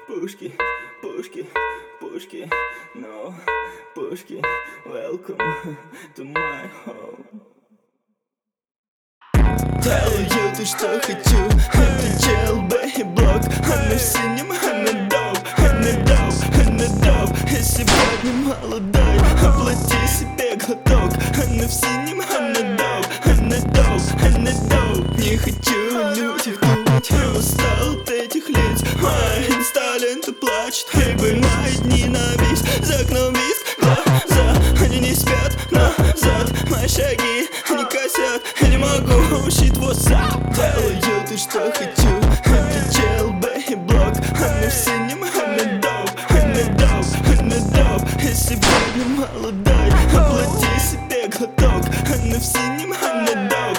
Пушки, пушки, пушки, no, пушки, welcome to my home. Делаю то, что хочу, это чел, бэйблок. Она в синем, она доп. И сегодня молодой, оплати себе глоток. Она в синем, она доп. Не хочу людях думать, устал от этих лиц. Моя инста-лента плачет, и мои ненависть. За окном виск, глаза, они не спят назад. Мои шаги, они косят, я не могу, shit, what's up? Делаю то, что хочу, это чел, бэйблок. Она в синем, она доп. И сегодня молодой, оплати себе глоток. Она в синем, она доп.